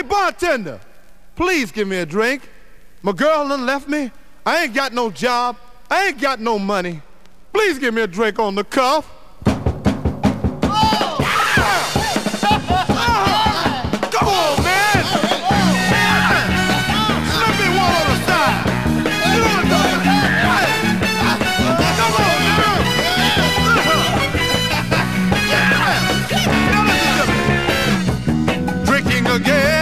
Hey, bartender, please give me a drink. My girl done left me. I ain't got no job. I ain't got no money. Please give me a drink on the cuff. Oh! Come on, man! Slip me one on the side. Come on, girl! Drinking again.